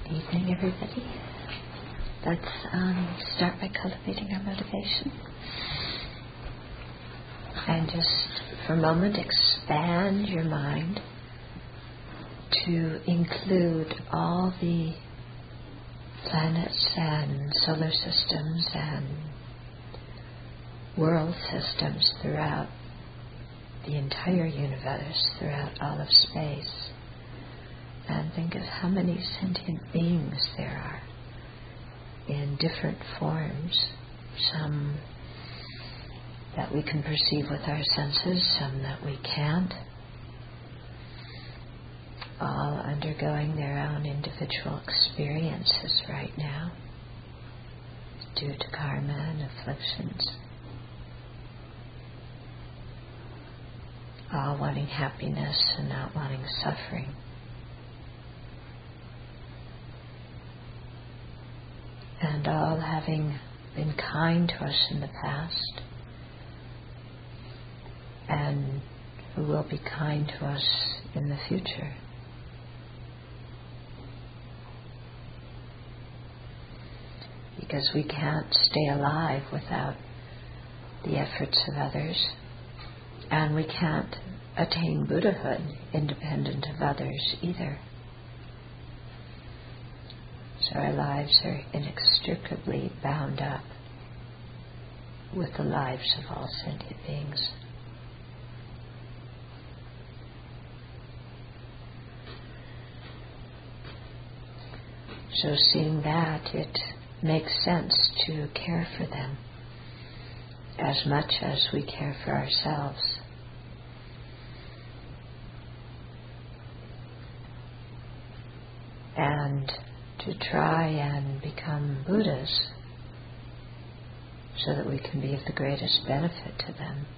Evening, everybody. Let's start by cultivating our motivation. And just for a moment expand your mind to include all the planets and solar systems and world systems throughout the entire universe, throughout all of space. And think of how many sentient beings there are in different forms, some that we can perceive with our senses, some that we can't, all undergoing their own individual experiences right now due to karma and afflictions, all wanting happiness and not wanting suffering. And all having been kind to us in the past, and who will be kind to us in the future. Because we can't stay alive without the efforts of others, and we can't attain Buddhahood independent of others either. So our lives are inextricably bound up with the lives of all sentient beings. So seeing that, it makes sense to care for them as much as we care for ourselves. And to try and become Buddhas so that we can be of the greatest benefit to them,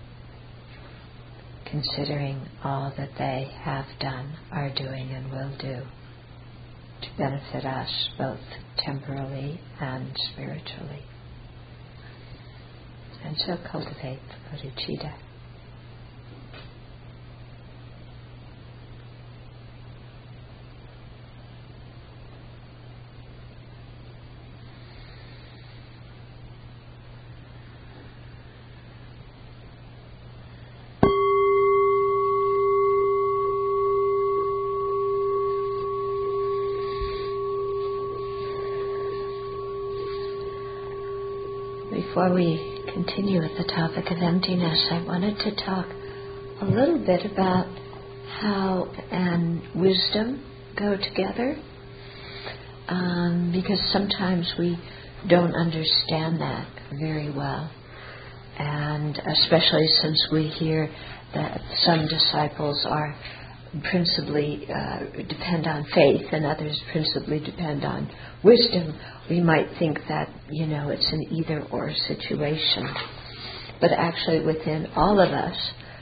considering all that they have done, are doing, and will do to benefit us both temporally and spiritually. And so cultivate the bodhicitta. Before we continue with the topic of emptiness, I wanted to talk a little bit about how and wisdom go together, because sometimes we don't understand that very well, and especially since we hear that some disciples are principally depend on faith and others principally depend on wisdom, we might think that, it's an either-or situation. But actually within all of us,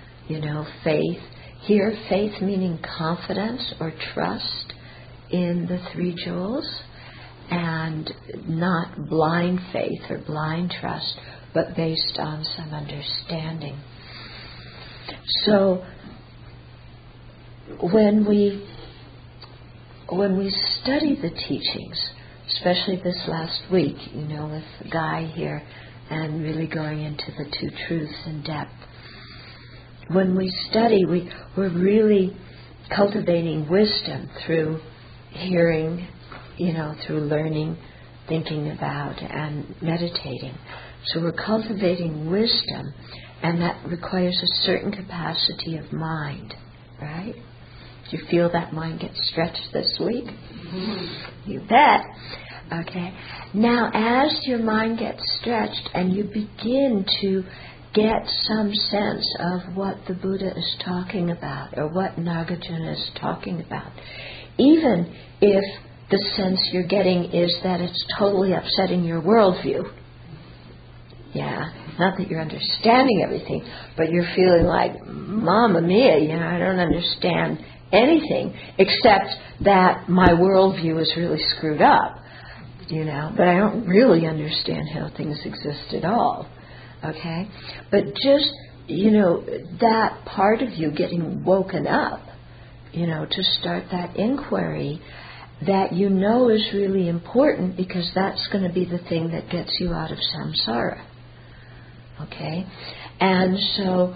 faith meaning confidence or trust in the three jewels, and not blind faith or blind trust, but based on some understanding. So when we study the teachings, especially this last week, with Guy here and really going into the two truths in depth, when we study, we're really cultivating wisdom through hearing, through learning, thinking about, and meditating. So we're cultivating wisdom, and that requires a certain capacity of mind, right? Do you feel that mind get stretched this week? Mm-hmm. You bet. Okay. Now, as your mind gets stretched and you begin to get some sense of what the Buddha is talking about or what Nagarjuna is talking about, even if the sense you're getting is that it's totally upsetting your worldview. Yeah, not that you're understanding everything, but you're feeling like, Mamma mia, I don't understand anything except that my worldview is really screwed up, but I don't really understand how things exist at all, okay? But just, that part of you getting woken up, to start that inquiry that you know is really important, because that's going to be the thing that gets you out of samsara. Okay? And so,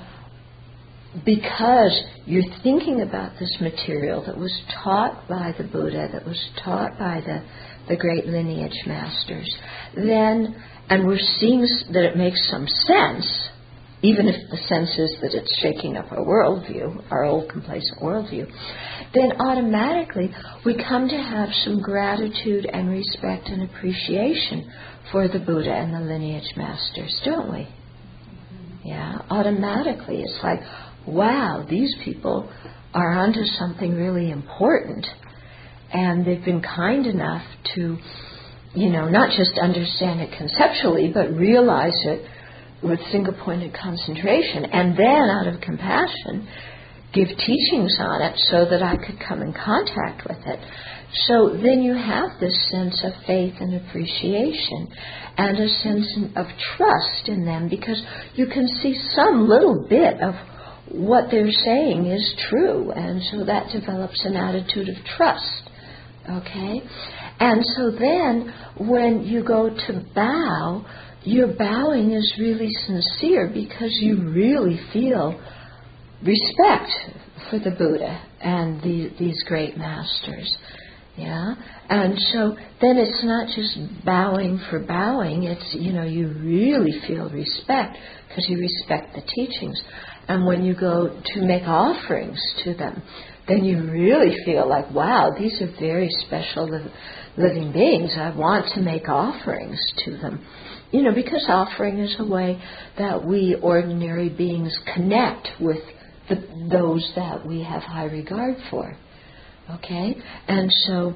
because you're thinking about this material that was taught by the Buddha, that was taught by the great lineage masters, then, and we're seeing that it makes some sense, even if the sense is that it's shaking up our worldview, our old complacent worldview, then automatically we come to have some gratitude and respect and appreciation for the Buddha and the lineage masters, don't we? Yeah, automatically. It's like, wow, these people are onto something really important, and they've been kind enough to, not just understand it conceptually, but realize it with single-pointed concentration, and then, out of compassion, give teachings on it so that I could come in contact with it. So then you have this sense of faith and appreciation and a sense of trust in them, because you can see some little bit of what they're saying is true, and so that develops an attitude of trust. Okay? And so then, when you go to bow, your bowing is really sincere, because you really feel respect for the Buddha and these great masters. Yeah? And so then it's not just bowing for bowing, it's, you really feel respect because you respect the teachings. And when you go to make offerings to them, then you really feel like, wow, these are very special living beings. I want to make offerings to them. Because offering is a way that we ordinary beings connect with those that we have high regard for. Okay? And so,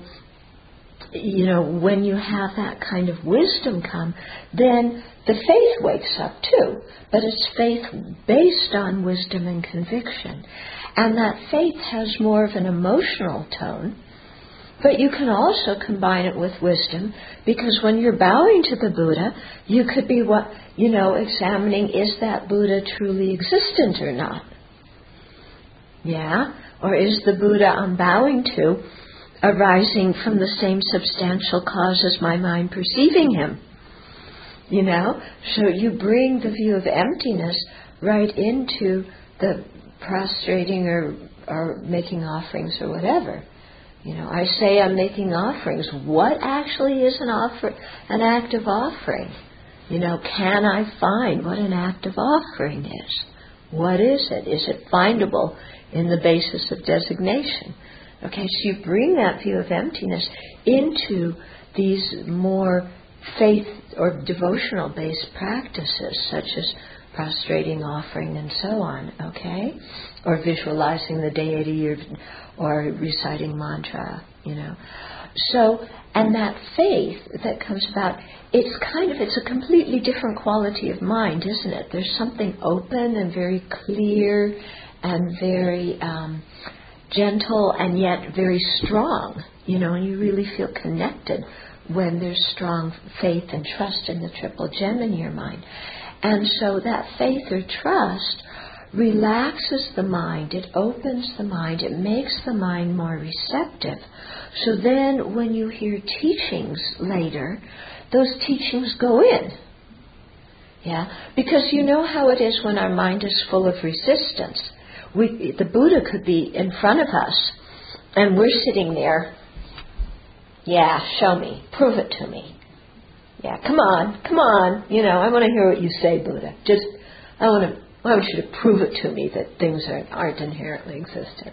when you have that kind of wisdom come, then the faith wakes up too. But it's faith based on wisdom and conviction. And that faith has more of an emotional tone. But you can also combine it with wisdom, because when you're bowing to the Buddha, you could be examining, is that Buddha truly existent or not? Yeah? Or is the Buddha I'm bowing to arising from the same substantial cause as my mind perceiving him? So you bring the view of emptiness right into the prostrating or making offerings or whatever. I say I'm making offerings. What actually is an act of offering? Can I find what an act of offering is? What is it? Is it findable in the basis of designation? Okay, so you bring that view of emptiness into these more faith or devotional based practices, such as prostrating, offering, and so on, okay? Or visualizing the deity or reciting mantra, So, and that faith that comes about, it's a completely different quality of mind, isn't it? There's something open and very clear and very gentle and yet very strong, and you really feel connected when there's strong faith and trust in the triple gem in your mind. And so that faith or trust relaxes the mind, it opens the mind, it makes the mind more receptive. So then when you hear teachings later, those teachings go in. Yeah? Because you know how it is when our mind is full of resistance. The Buddha could be in front of us, and we're sitting there. Yeah, show me. Prove it to me. Yeah, come on. I want to hear what you say, Buddha. I want you to prove it to me that things aren't inherently existent.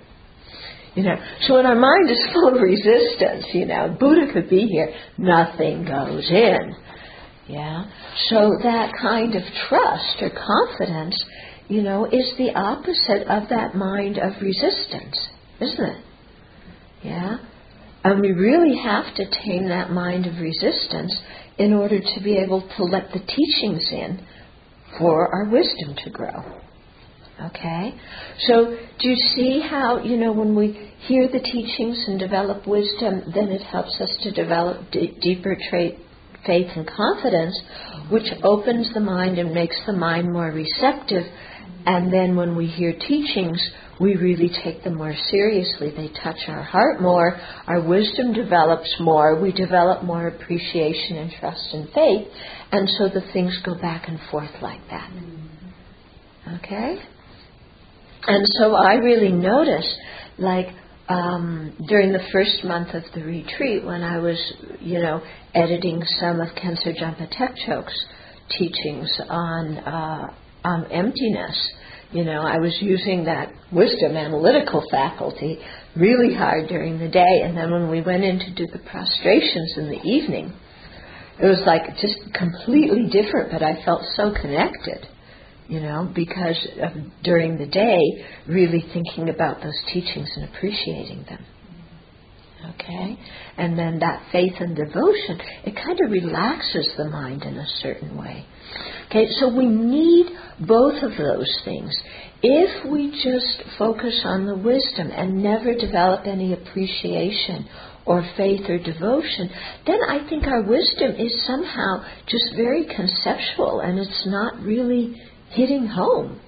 So when our mind is full of resistance, Buddha could be here, nothing goes in. Yeah? So that kind of trust or confidence, is the opposite of that mind of resistance, isn't it? Yeah? And we really have to tame that mind of resistance in order to be able to let the teachings in for our wisdom to grow. Okay? So do you see how, when we hear the teachings and develop wisdom, then it helps us to develop deeper faith and confidence, which opens the mind and makes the mind more receptive, And then when we hear teachings, we really take them more seriously. They touch our heart more. Our wisdom develops more. We develop more appreciation and trust and faith. And so the things go back and forth like that. Okay? And so I really noticed, like, during the first month of the retreat, when I was, editing some of Khensur Jampa Tekchok's teachings on emptiness, I was using that wisdom analytical faculty really hard during the day. And then when we went in to do the prostrations in the evening, it was like just completely different, but I felt so connected, because of during the day, really thinking about those teachings and appreciating them. Okay? And then that faith and devotion, it kind of relaxes the mind in a certain way. Okay, so we need both of those things. If we just focus on the wisdom and never develop any appreciation or faith or devotion, then I think our wisdom is somehow just very conceptual and it's not really hitting home,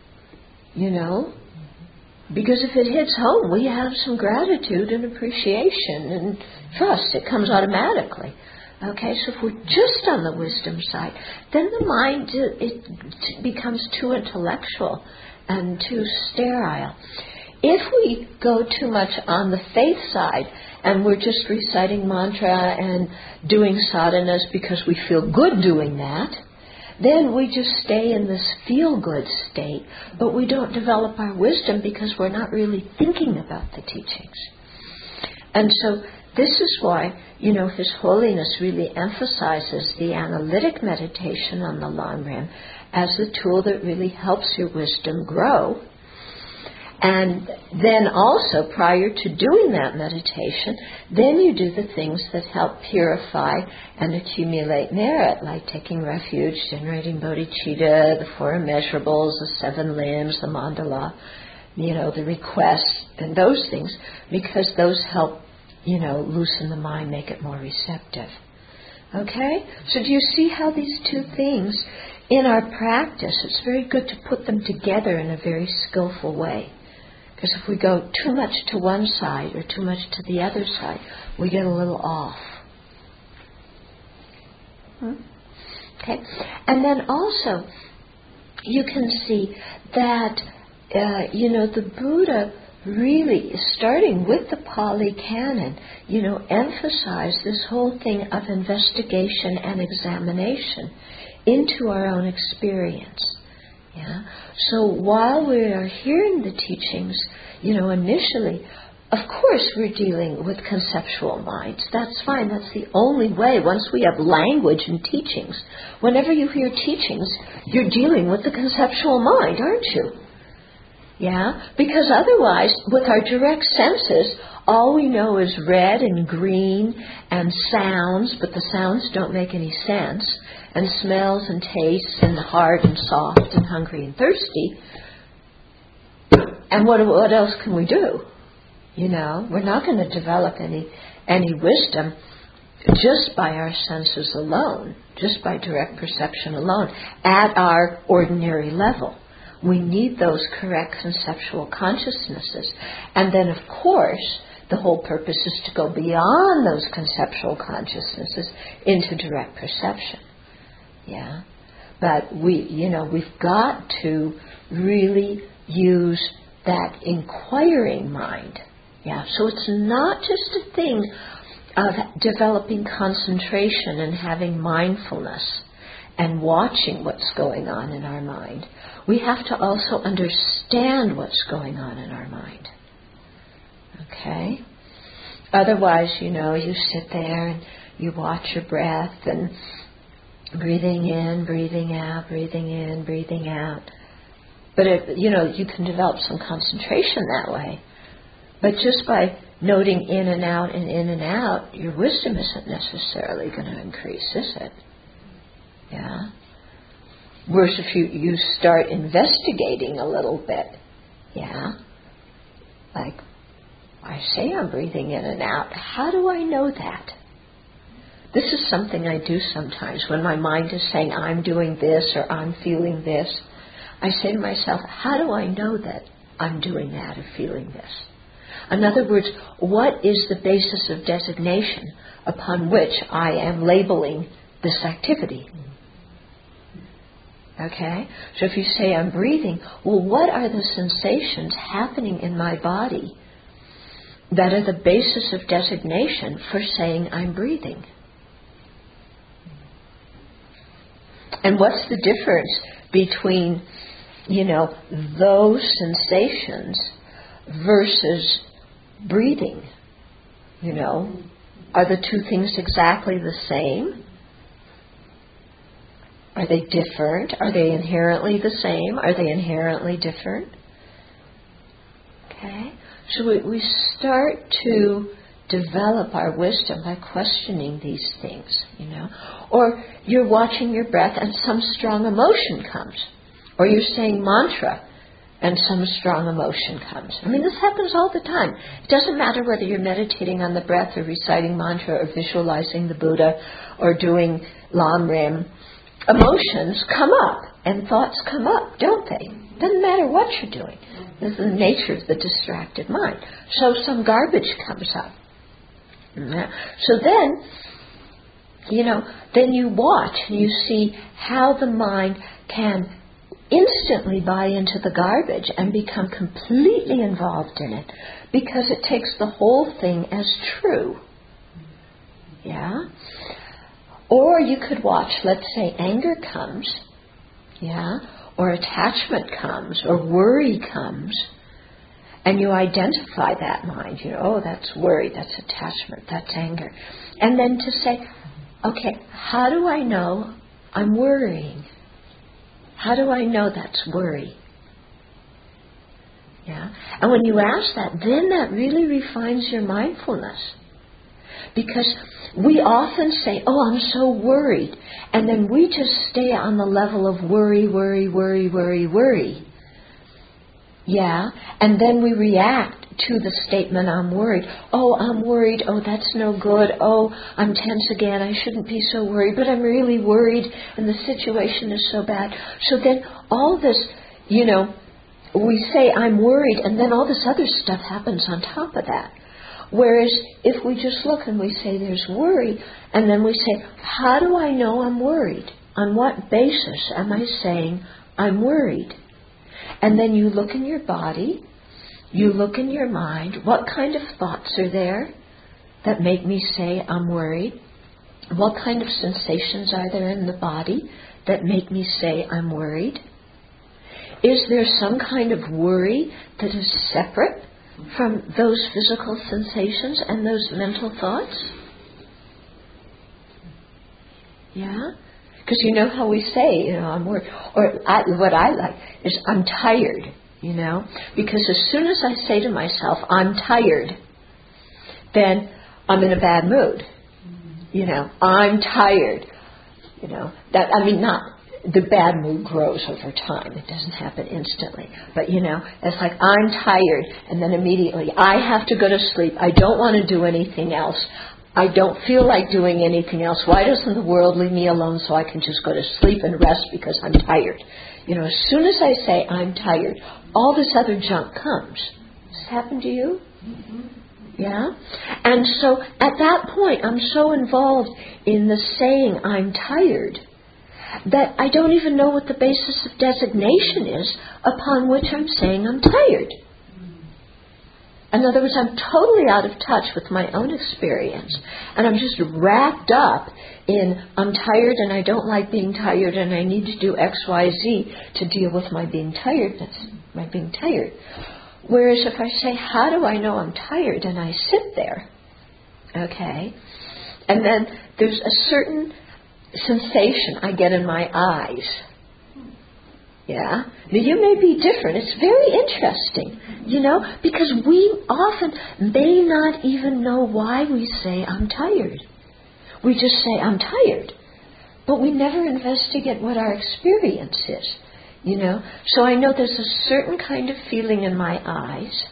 Because if it hits home, we have some gratitude and appreciation and trust. It comes automatically. Okay, so if we're just on the wisdom side, then the mind, it becomes too intellectual and too sterile. If we go too much on the faith side and we're just reciting mantra and doing sadhanas because we feel good doing that, then we just stay in this feel-good state, but we don't develop our wisdom because we're not really thinking about the teachings. And so this is why, His Holiness really emphasizes the analytic meditation on the long rim as the tool that really helps your wisdom grow. And then also, prior to doing that meditation, then you do the things that help purify and accumulate merit, like taking refuge, generating bodhicitta, the 4 immeasurables, the 7 limbs, the mandala, the requests, and those things, because those help, loosen the mind, make it more receptive. Okay? So do you see how these two things, in our practice, it's very good to put them together in a very skillful way. Because if we go too much to one side or too much to the other side, we get a little off. Okay? And then also, you can see that, the Buddha really, starting with the Pali Canon, emphasized this whole thing of investigation and examination into our own experience. Yeah. So while we are hearing the teachings, initially, of course we're dealing with conceptual minds. That's fine. That's the only way. Once we have language and teachings, whenever you hear teachings, you're dealing with the conceptual mind, aren't you? Yeah? Because otherwise, with our direct senses, all we know is red and green and sounds, but the sounds don't make any sense, and smells and tastes and hard and soft and hungry and thirsty. And what else can we do? We're not going to develop any wisdom just by our senses alone, just by direct perception alone, at our ordinary level. We need those correct conceptual consciousnesses. And then, of course, the whole purpose is to go beyond those conceptual consciousnesses into direct perception. Yeah, but we've got to really use that inquiring mind. Yeah, so it's not just a thing of developing concentration and having mindfulness and watching what's going on in our mind. We have to also understand what's going on in our mind. Okay? Otherwise, you sit there and you watch your breath and breathing in, breathing out, breathing in, breathing out. But, you can develop some concentration that way. But just by noting in and out, your wisdom isn't necessarily going to increase, is it? Yeah. Whereas if you start investigating a little bit, yeah, like, I say I'm breathing in and out. How do I know that? This is something I do sometimes when my mind is saying I'm doing this or I'm feeling this. I say to myself, how do I know that I'm doing that or feeling this? In other words, what is the basis of designation upon which I am labeling this activity? Okay? So if you say I'm breathing, well, what are the sensations happening in my body that are the basis of designation for saying I'm breathing? And what's the difference between, those sensations versus breathing? Are the two things exactly the same? Are they different? Are they inherently the same? Are they inherently different? Okay? So we start to develop our wisdom by questioning these things, Or you're watching your breath and some strong emotion comes. Or you're saying mantra and some strong emotion comes. This happens all the time. It doesn't matter whether you're meditating on the breath or reciting mantra or visualizing the Buddha or doing Lam Rim. Emotions come up and thoughts come up, don't they? Doesn't matter what you're doing. This is the nature of the distracted mind. So some garbage comes up. So then, then you watch and you see how the mind can instantly buy into the garbage and become completely involved in it because it takes the whole thing as true. Yeah? Or you could watch, let's say anger comes, or attachment comes, or worry comes, and you identify that mind. That's worry, that's attachment, that's anger. And then to say, okay, how do I know I'm worrying? How do I know that's worry? Yeah? And when you ask that, then that really refines your mindfulness. Because we often say, I'm so worried. And then we just stay on the level of worry, worry, worry, worry, worry. Yeah? And then we react to the statement, I'm worried. I'm worried. That's no good. I'm tense again. I shouldn't be so worried. But I'm really worried and the situation is so bad. So then all this, we say I'm worried and then all this other stuff happens on top of that. Whereas if we just look and we say there's worry, and then we say, how do I know I'm worried? On what basis am I saying I'm worried? And then you look in your body, you look in your mind, what kind of thoughts are there that make me say I'm worried? What kind of sensations are there in the body that make me say I'm worried? Is there some kind of worry that is separate from those physical sensations and those mental thoughts? Yeah? Because how we say, I'm worried. Or what I like is I'm tired, Because as soon as I say to myself, I'm tired, then I'm in a bad mood. I'm tired. Not the bad mood grows over time. It doesn't happen instantly. But, it's like I'm tired, and then immediately I have to go to sleep. I don't want to do anything else. I don't feel like doing anything else. Why doesn't the world leave me alone so I can just go to sleep and rest because I'm tired? As soon as I say I'm tired, all this other junk comes. Does this happen to you? Mm-hmm. Yeah? And so at that point, I'm so involved in the saying I'm tired that I don't even know what the basis of designation is upon which I'm saying I'm tired. In other words, I'm totally out of touch with my own experience. And I'm just wrapped up in I'm tired and I don't like being tired and I need to do X, Y, Z to deal with my being tiredness, my being tired. Whereas if I say, how do I know I'm tired? And I sit there, okay, and then there's a certain sensation I get in my eyes. Yeah? Now you may be different. It's very interesting, because we often may not even know why we say I'm tired. We just say I'm tired. But we never investigate what our experience is, So I know there's a certain kind of feeling in my eyes.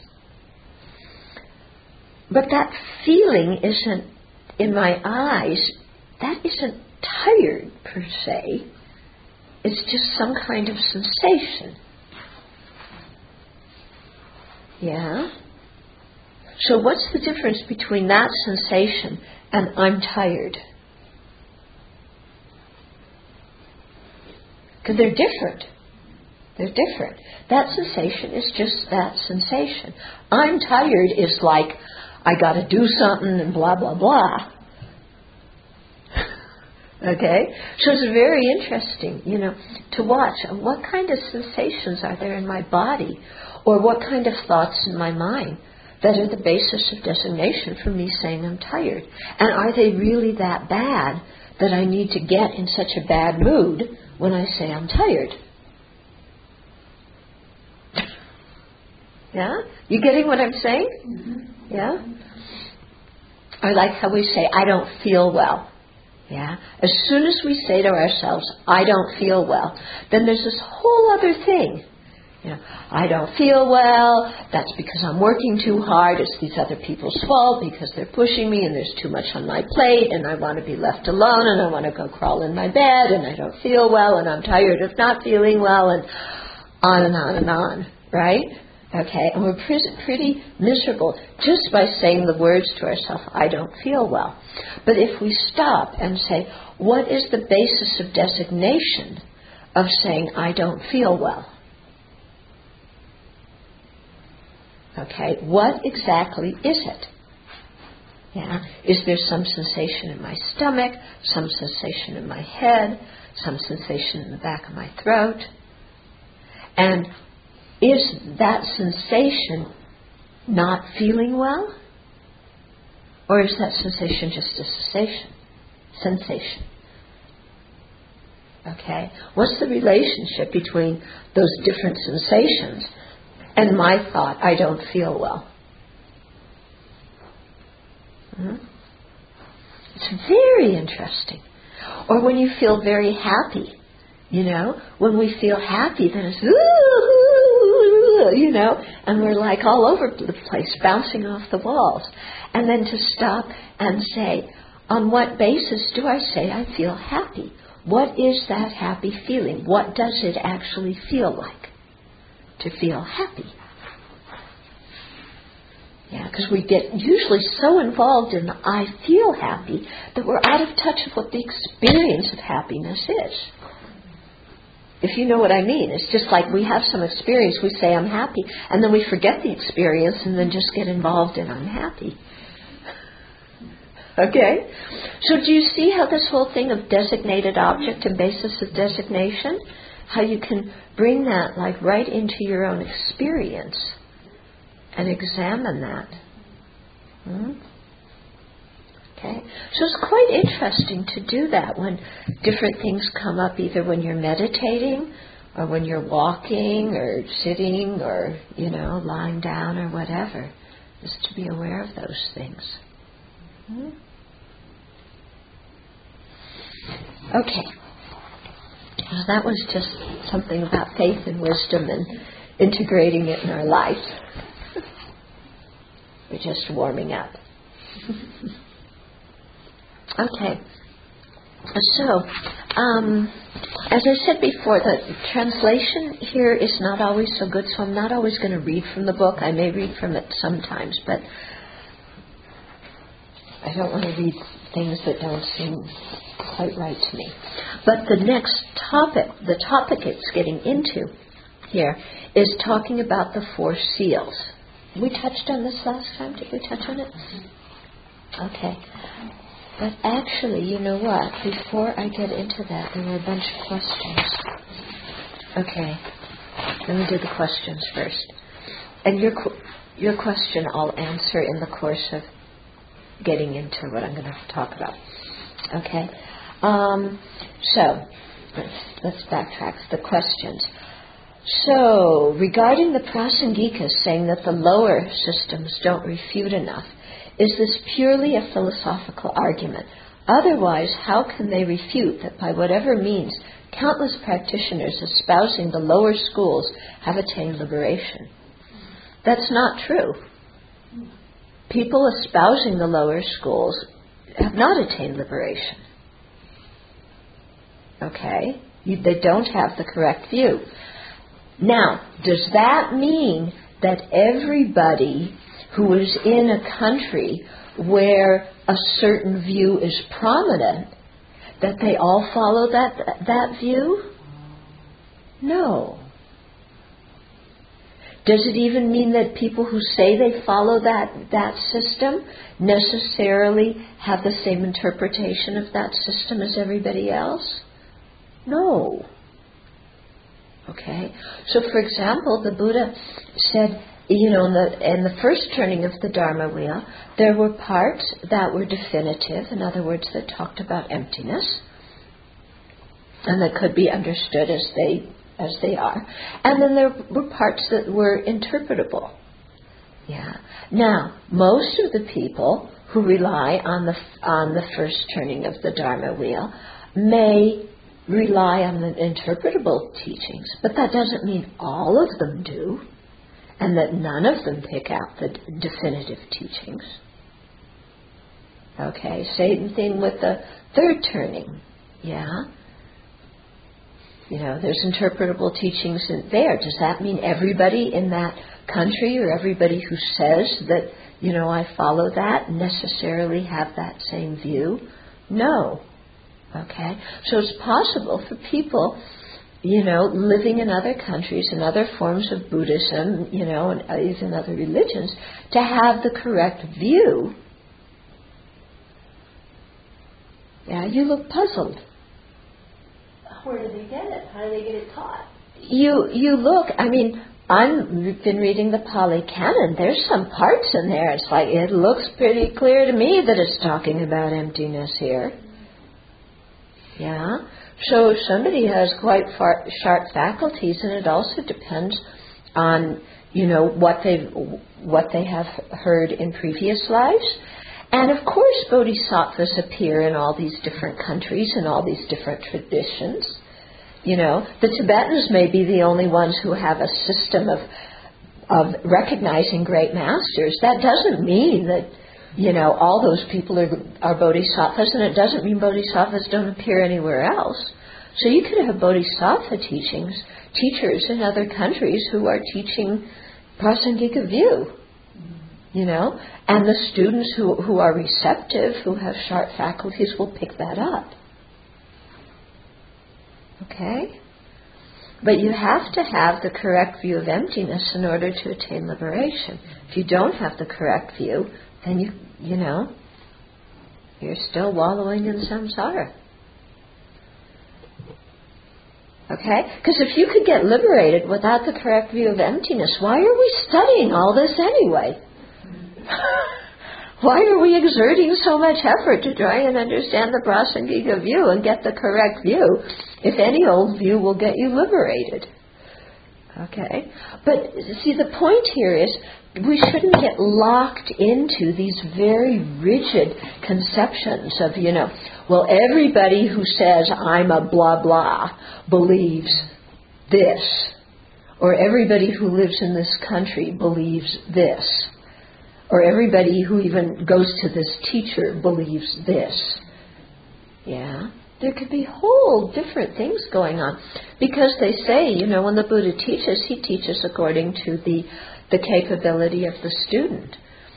But that feeling isn't in my eyes. That isn't tired per se. It's just some kind of sensation. Yeah? So what's the difference between that sensation and I'm tired? Because they're different. They're different. That sensation is just that sensation. I'm tired is like, I got to do something and blah, blah, blah. Okay? So it's very interesting, to watch what kind of sensations are there in my body, or what kind of thoughts in my mind that are the basis of designation for me saying I'm tired. And are they really that bad that I need to get in such a bad mood when I say I'm tired? Yeah? You getting what I'm saying? Mm-hmm. Yeah? I like how we say, I don't feel well. Yeah? As soon as we say to ourselves, I don't feel well, then there's this whole other thing. I don't feel well, that's because I'm working too hard, it's these other people's fault because they're pushing me and there's too much on my plate and I want to be left alone and I want to go crawl in my bed and I don't feel well and I'm tired of not feeling well, and on and on and on, right? Okay, and we're pretty miserable just by saying the words to ourselves, I don't feel well. But if we stop and say, what is the basis of designation of saying, I don't feel well? Okay, what exactly is it? Yeah, is there some sensation in my stomach, some sensation in my head, some sensation in the back of my throat? And is that sensation not feeling well? Or is that sensation just a sensation? Okay? What's the relationship between those different sensations and my thought, I don't feel well? It's very interesting. Or when you feel very happy, when we feel happy, then it's and we're like all over the place, bouncing off the walls. And then to stop and say, on what basis do I say I feel happy? What is that happy feeling? What does it actually feel like to feel happy? Yeah, because we get usually so involved in the I feel happy that we're out of touch with what the experience of happiness is. If you know what I mean. It's just like we have some experience, we say I'm happy, and then we forget the experience and then just get involved in I'm happy. Okay? So do you see how this whole thing of designated object and basis of designation, how you can bring that like right into your own experience and examine that? Okay? So it's quite interesting to do that when different things come up, either when you're meditating or when you're walking or sitting or, lying down or whatever, is to be aware of those things. Okay. Well, that was just something about faith and wisdom and integrating it in our life. We're just warming up. Okay. So, as I said before, the translation here is not always so good, so I'm not always going to read from the book. I may read from it sometimes, but I don't want to read things that don't seem quite right to me. But the next topic, the topic it's getting into here, is talking about the 4 seals. We touched on this last time. Did we touch on it? Okay. But actually, you know what? Before I get into that, there were a bunch of questions. Okay. Let me do the questions first. And your question I'll answer in the course of getting into what I'm going to talk about. Okay? So, let's backtrack the questions. So, regarding the Prasangikas saying that the lower systems don't refute enough, is this purely a philosophical argument? Otherwise, how can they refute that by whatever means countless practitioners espousing the lower schools have attained liberation? That's not true. People espousing the lower schools have not attained liberation. Okay? They don't have the correct view. Now, does that mean that everybody who is in a country where a certain view is prominent, that they all follow that view? No. Does it even mean that people who say they follow that system necessarily have the same interpretation of that system as everybody else? No. Okay? So, for example, the Buddha said, in the first turning of the Dharma wheel, there were parts that were definitive, in other words, that talked about emptiness, and that could be understood as they are. And then there were parts that were interpretable. Yeah. Now, most of the people who rely on the first turning of the Dharma wheel may rely on the interpretable teachings, but that doesn't mean all of them do, and that none of them pick out the definitive teachings. Okay, same thing with the third turning. Yeah. There's interpretable teachings in there. Does that mean everybody in that country or everybody who says that, I follow that necessarily have that same view? No. Okay? So it's possible for people, living in other countries and other forms of Buddhism, and even other religions, to have the correct view. Yeah, you look puzzled. Where do they get it? How do they get it taught? You look, I've been reading the Pali Canon. There's some parts in there. It's like, it looks pretty clear to me that it's talking about emptiness here. Yeah? So somebody has quite sharp faculties, and it also depends on, what they have heard in previous lives. And of course, bodhisattvas appear in all these different countries and all these different traditions. The Tibetans may be the only ones who have a system of recognizing great masters. That doesn't mean that, all those people are bodhisattvas, and it doesn't mean bodhisattvas don't appear anywhere else. So you could have bodhisattva teachers in other countries who are teaching Prasangika view. And the students who are receptive, who have sharp faculties, will pick that up. Okay? But you have to have the correct view of emptiness in order to attain liberation. If you don't have the correct view, then you're still wallowing in samsara. Okay? Because if you could get liberated without the correct view of emptiness, why are we studying all this anyway? Why are we exerting so much effort to try and understand the Prasangika view and get the correct view if any old view will get you liberated? Okay? But see, the point here is we shouldn't get locked into these very rigid conceptions of, well, everybody who says I'm a blah blah believes this, or everybody who lives in this country believes this, or everybody who even goes to this teacher believes this. Yeah? There could be whole different things going on. Because they say, when the Buddha teaches, he teaches according to the capability of the student.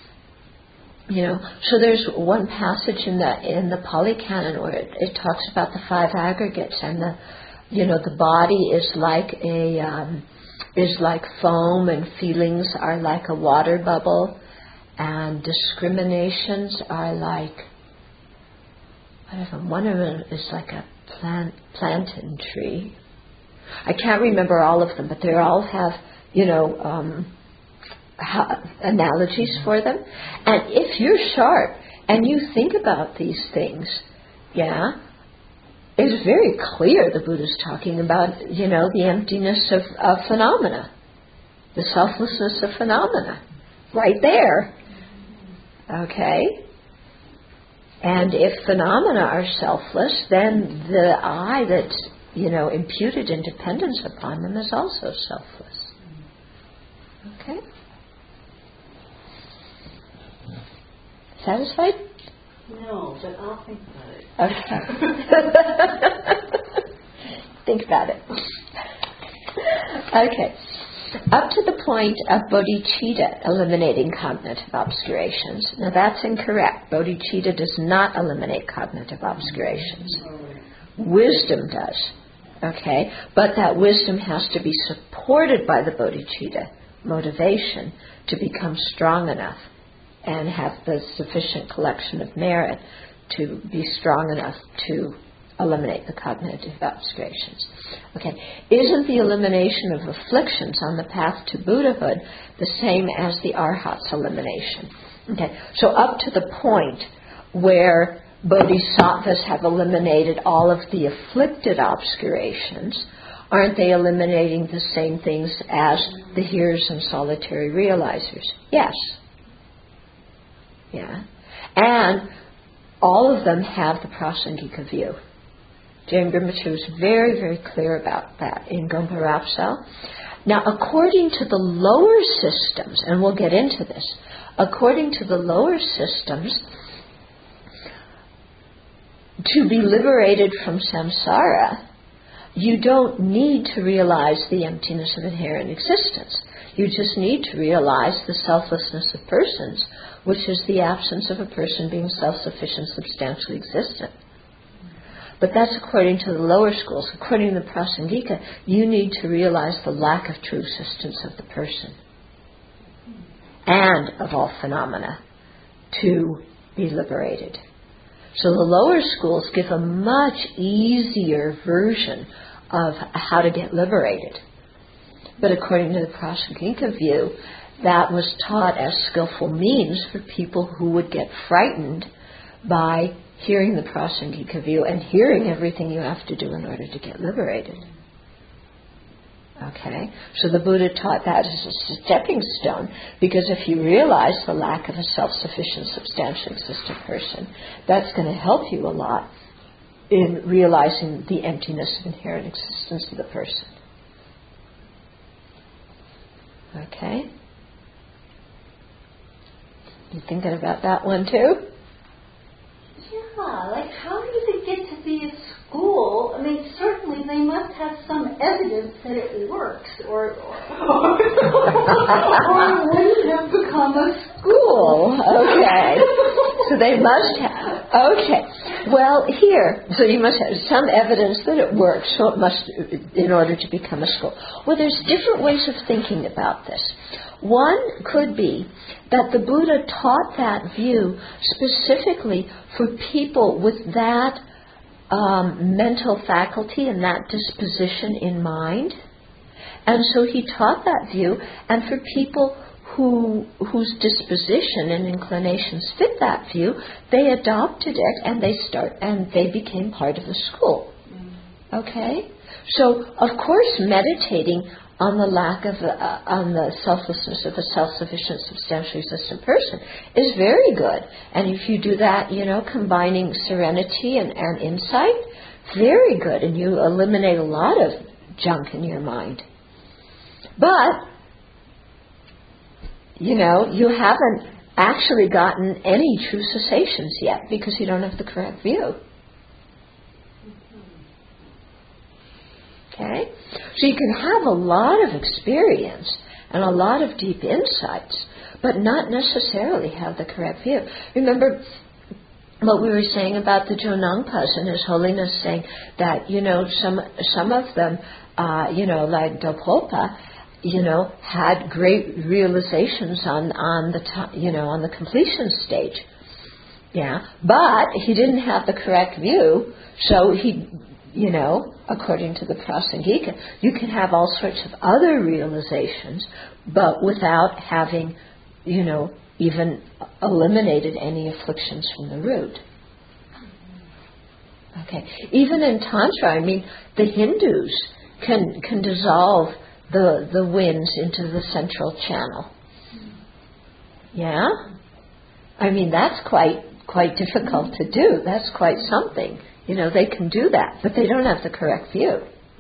So there's one passage in the Pali Canon where it talks about the five aggregates, and the body is like foam, and feelings are like a water bubble, and discriminations are like, one of them is like a plantain tree. I can't remember all of them, but they all have, analogies for them. And if you're sharp and you think about these things, it's very clear the Buddha's talking about, the emptiness of phenomena, the selflessness of phenomena, right there. Okay? And if phenomena are selfless, then the I that's, imputed independence upon them is also selfless. Okay? Satisfied? No, but I'll think about it. Okay. think about it. Okay. Up to the point of bodhicitta eliminating cognitive obscurations. Now that's incorrect. Bodhicitta does not eliminate cognitive obscurations. Wisdom does. Okay? But that wisdom has to be supported by the bodhicitta motivation to become strong enough and have the sufficient collection of merit to be strong enough to eliminate the cognitive obscurations. Okay. Isn't the elimination of afflictions on the path to Buddhahood the same as the Arhat's elimination? Okay. So up to the point where bodhisattvas have eliminated all of the afflicted obscurations, aren't they eliminating the same things as the hearers and solitary realizers? Yes. Yeah. And all of them have the prasangika view. Jain Rinpoche was very, very clear about that in Gompa Rapsal. Now, according to the lower systems, and we'll get into this, according to the lower systems, to be liberated from samsara, you don't need to realize the emptiness of inherent existence. You just need to realize the selflessness of persons, which is the absence of a person being self-sufficient, substantially existent. But that's according to the lower schools. According to the Prasangika, you need to realize the lack of true existence of the person and of all phenomena to be liberated. So the lower schools give a much easier version of how to get liberated. But according to the Prasangika view, that was taught as skillful means for people who would get frightened by hearing the Prasangika view and hearing everything you have to do in order to get liberated. Okay? So the Buddha taught that as a stepping stone, because if you realize the lack of a self-sufficient, substantially existent person, that's going to help you a lot in realizing the emptiness of inherent existence of the person. Okay? You thinking about that one too? Yeah, like how did it get to be a school? I mean, certainly they must have some evidence that it works, or it wouldn't have become a school. Okay. So they must have. Okay. Well, here, so you must have some evidence that it works, so it must, in order to become a school. Well, there's different ways of thinking about this. One could be that the Buddha taught that view specifically for people with that mental faculty and that disposition in mind. And so he taught that view, and for people whose disposition and inclinations fit that view, they adopted it and they became part of the school. Okay? So, of course, meditating on the lack of on the selflessness of a self-sufficient, substantially existent person is very good. And if you do that, combining serenity and insight, very good, and you eliminate a lot of junk in your mind. But you haven't actually gotten any true cessations yet because you don't have the correct view. Okay? So you can have a lot of experience and a lot of deep insights, but not necessarily have the correct view. Remember what we were saying about the Jonangpas and His Holiness saying that, some of them, like Dopolpa, had great realizations on the completion stage. Yeah, but he didn't have the correct view, so he, according to the Prasangika, you can have all sorts of other realizations, but without having, even eliminated any afflictions from the root. Okay, even in Tantra, the Hindus can dissolve the winds into the central channel. Yeah? That's quite difficult to do. That's quite something. They can do that, but they don't have the correct view.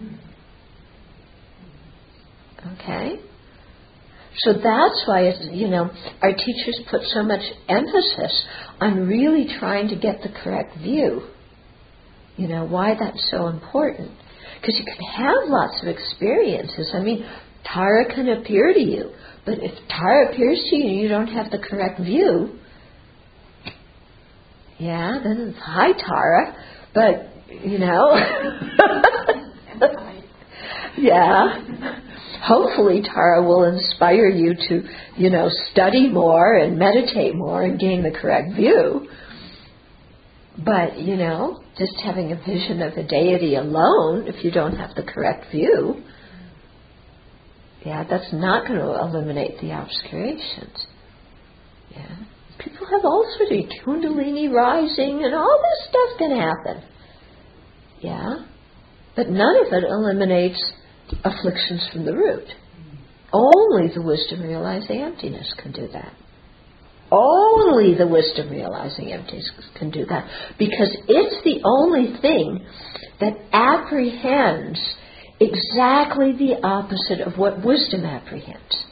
Okay? So that's why, our teachers put so much emphasis on really trying to get the correct view. Why that's so important. Because you can have lots of experiences. I mean, Tara can appear to you, but if Tara appears to you and you don't have the correct view, yeah, then it's, hi Tara, but, you know, yeah. Hopefully Tara will inspire you to, you know, study more and meditate more and gain the correct view. But, you know, just having a vision of a deity alone, if you don't have the correct view, yeah, that's not going to eliminate the obscurations. Yeah. People have all sorts of kundalini rising and all this stuff can happen. Yeah. But none of it eliminates afflictions from the root. Only the wisdom realizing emptiness can do that. Only the wisdom realizing emptiness can do that. Because it's the only thing that apprehends exactly the opposite of what wisdom apprehends.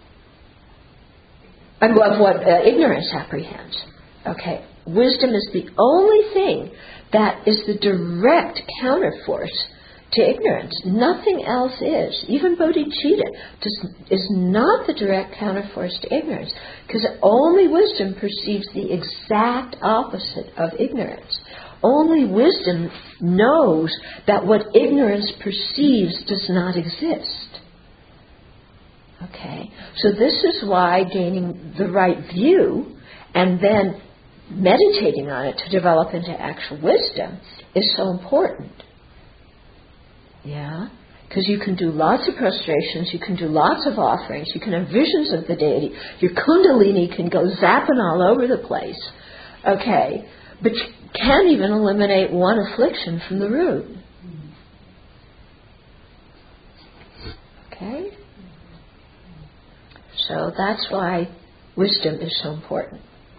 And of what ignorance apprehends. Okay. Wisdom is the only thing that is the direct counterforce to ignorance. Nothing else is. Even bodhicitta is not the direct counterforce to ignorance, because only wisdom perceives the exact opposite of ignorance. Only wisdom knows that what ignorance perceives does not exist. Okay, so this is why gaining the right view and then meditating on it to develop into actual wisdom is so important. Yeah, because you can do lots of prostrations, you can do lots of offerings, you can have visions of the deity, your kundalini can go zapping all over the place, okay, but you can't even eliminate one affliction from the root. Okay? So that's why wisdom is so important.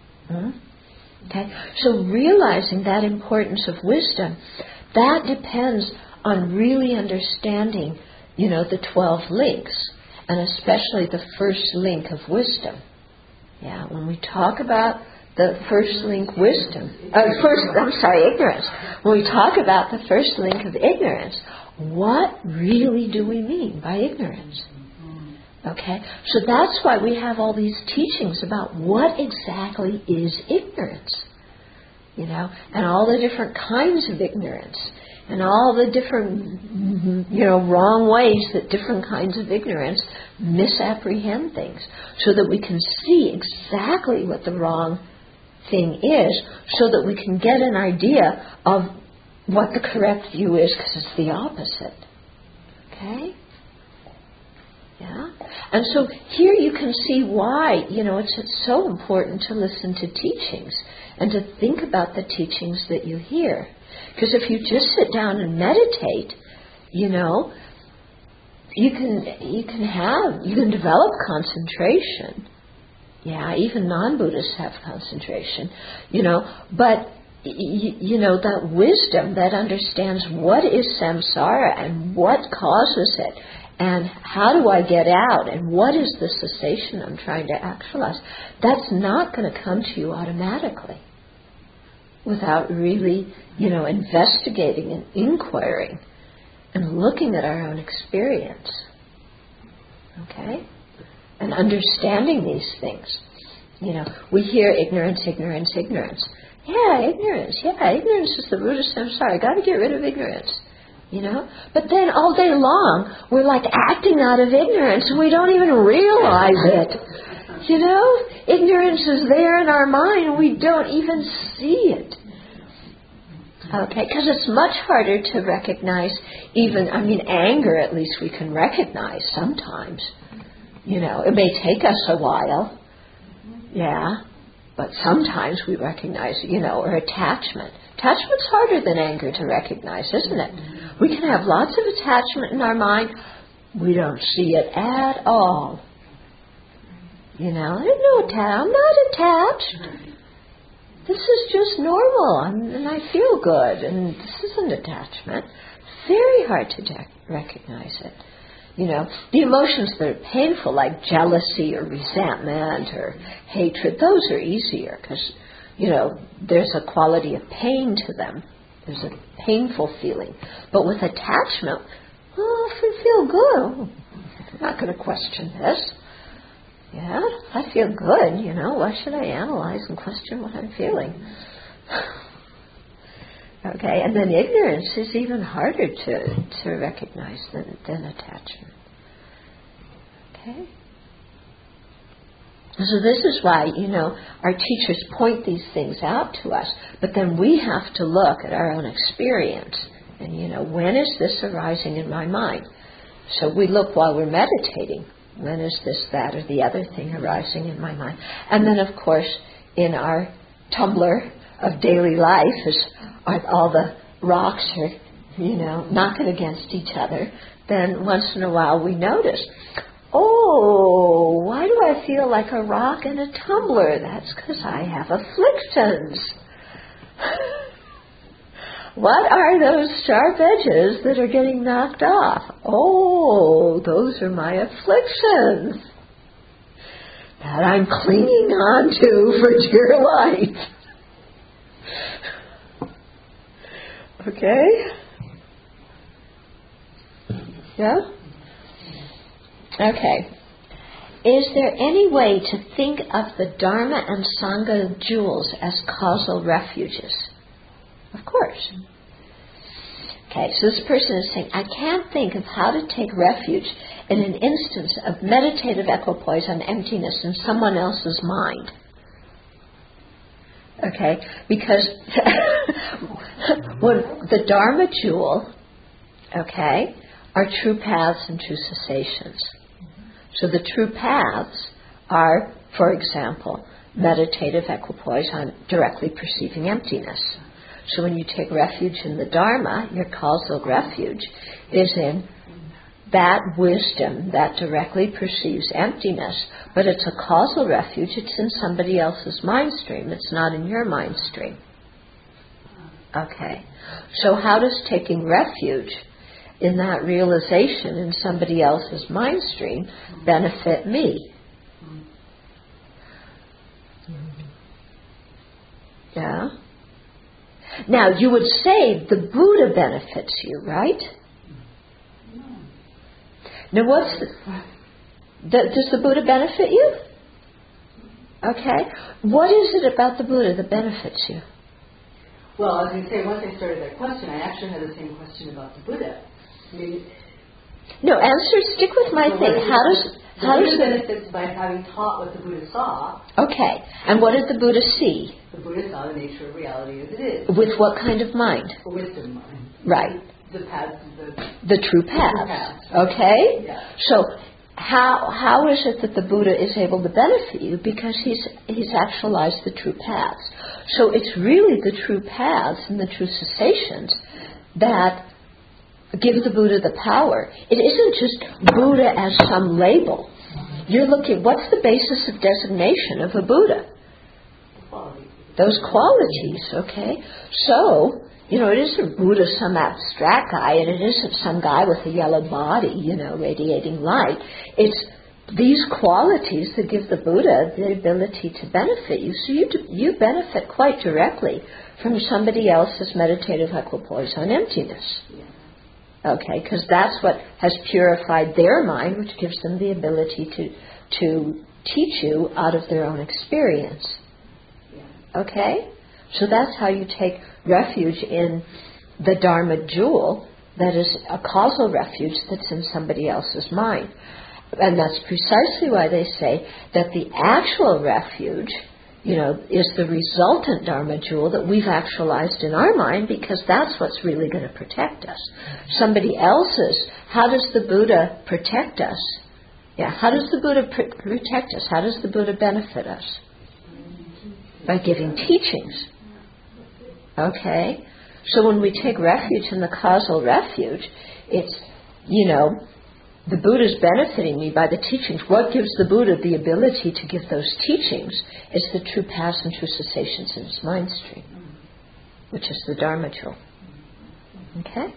Okay? So realizing that importance of wisdom, that depends on really understanding, you know, the 12 links, and especially the first link of wisdom. Yeah, when we talk about the first link ignorance. When we talk about the first link of ignorance, what really do we mean by ignorance? Okay, so that's why we have all these teachings about what exactly is ignorance, you know, and all the different kinds of ignorance, and all the different, you know, wrong ways that different kinds of ignorance misapprehend things, so that we can see exactly what the wrong thing is, so that we can get an idea of what the correct view is, because it's the opposite. Okay? Yeah? And so here you can see why, you know, it's so important to listen to teachings and to think about the teachings that you hear. Because if you just sit down and meditate, you know, you can develop concentration. Yeah, even non-Buddhists have concentration, you know, but you know, that wisdom that understands what is samsara and what causes it, and how do I get out, and what is the cessation I'm trying to actualize, that's not going to come to you automatically without really, you know, investigating and inquiring and looking at our own experience. Okay? And understanding these things. You know, we hear ignorance, ignorance, ignorance. Yeah, ignorance. Yeah, ignorance is the root of samsara. Got to get rid of ignorance. You know? But then all day long, we're like acting out of ignorance and we don't even realize it. You know? Ignorance is there in our mind and we don't even see it. Okay? Because it's much harder to recognize even, I mean, anger at least we can recognize sometimes. You know, it may take us a while. Yeah. But sometimes we recognize, you know, or attachment. Attachment's harder than anger to recognize, isn't it? We can have lots of attachment in our mind. We don't see it at all. You know, there's no I'm not attached. This is just normal, and I feel good, and this isn't attachment. Very hard to recognize it. You know, the emotions that are painful, like jealousy or resentment or hatred, those are easier because, you know, there's a quality of pain to them. There's a painful feeling. But with attachment, well, if we feel good, I'm not going to question this. Yeah, I feel good, Why should I analyze and question what I'm feeling? Okay, and then ignorance is even harder to recognize than attachment. Okay? So this is why, our teachers point these things out to us, but then we have to look at our own experience. And, when is this arising in my mind? So we look while we're meditating. When is this, that, or the other thing arising in my mind? And then, of course, in our tumbler of daily life, as all the rocks are, knocking against each other, then once in a while we notice, oh, why do I feel like a rock in a tumbler? That's because I have afflictions. What are those sharp edges that are getting knocked off? Oh, those are my afflictions that I'm clinging on to for dear life. Okay? Yeah? Okay. Is there any way to think of the Dharma and Sangha jewels as causal refuges? Of course. Okay, so this person is saying, I can't think of how to take refuge in an instance of meditative equipoise on emptiness in someone else's mind. Okay, because when the Dharma jewel, okay, are true paths and true cessations. So the true paths are, for example, meditative equipoise on directly perceiving emptiness. So when you take refuge in the Dharma, your causal refuge is in that wisdom that directly perceives emptiness, but it's a causal refuge. It's in somebody else's mind stream. It's not in your mind stream. Okay. So how does taking refuge in that realization in somebody else's mind stream benefit me? Yeah? Now, you would say the Buddha benefits you, right? Now, does the Buddha benefit you? Okay. What is it about the Buddha that benefits you? Well, I was going to say, once I started that question, I actually had the same question about the Buddha. No, stick with my thing. How does benefits by having taught what the Buddha saw? Okay. And what did the Buddha see? The Buddha saw the nature of reality as it is. With what kind of mind? A wisdom mind. Right. The paths, the true paths. Okay? Yeah. So how is it that the Buddha is able to benefit you? Because he's actualized the true paths. So it's really the true paths and the true cessations that give the Buddha the power. It isn't just Buddha as some label. You're looking, what's the basis of designation of a Buddha? Those qualities, okay? So, it isn't Buddha some abstract guy, and it isn't some guy with a yellow body, radiating light. It's these qualities that give the Buddha the ability to benefit you. So you benefit quite directly from somebody else's meditative equipoise on emptiness. Okay, because that's what has purified their mind, which gives them the ability to teach you out of their own experience. Okay? So that's how you take refuge in the Dharma jewel that is a causal refuge that's in somebody else's mind. And that's precisely why they say that the actual refuge, is the resultant Dharma jewel that we've actualized in our mind, because that's what's really going to protect us. Somebody else's, how does the Buddha protect us? Yeah, how does the Buddha protect us? How does the Buddha benefit us? By giving teachings. Okay? So when we take refuge in the causal refuge, it's, the Buddha's benefiting me by the teachings. What gives the Buddha the ability to give those teachings is the true paths and true cessations in his mind stream, which is the Dharma jewel. Okay?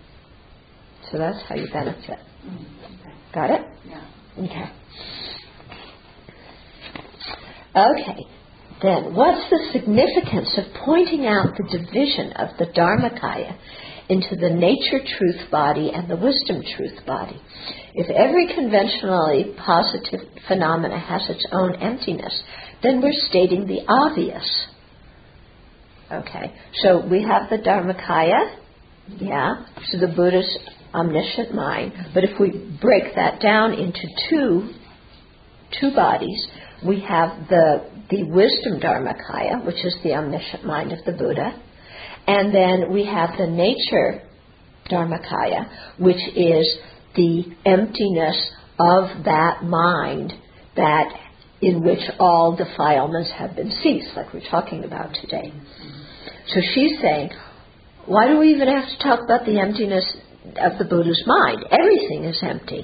So that's how you benefit. Got it? Yeah. Okay. Okay. then what's the significance of pointing out the division of the Dharmakaya into the nature truth body and the wisdom truth body? If every conventionally positive phenomena has its own emptiness, then we're stating the obvious. Okay, so we have the Dharmakaya, so the Buddha's omniscient mind, but if we break that down into two bodies, we have the wisdom Dharmakaya, which is the omniscient mind of the Buddha, and then we have the nature Dharmakaya, which is the emptiness of that mind that in which all defilements have been ceased, like we're talking about today. So she's saying, why do we even have to talk about the emptiness of the Buddha's mind? Everything is empty.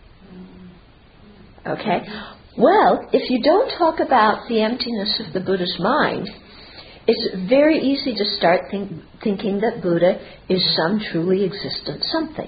Okay? Well, if you don't talk about the emptiness of the Buddha's mind, it's very easy to start thinking that Buddha is some truly existent something.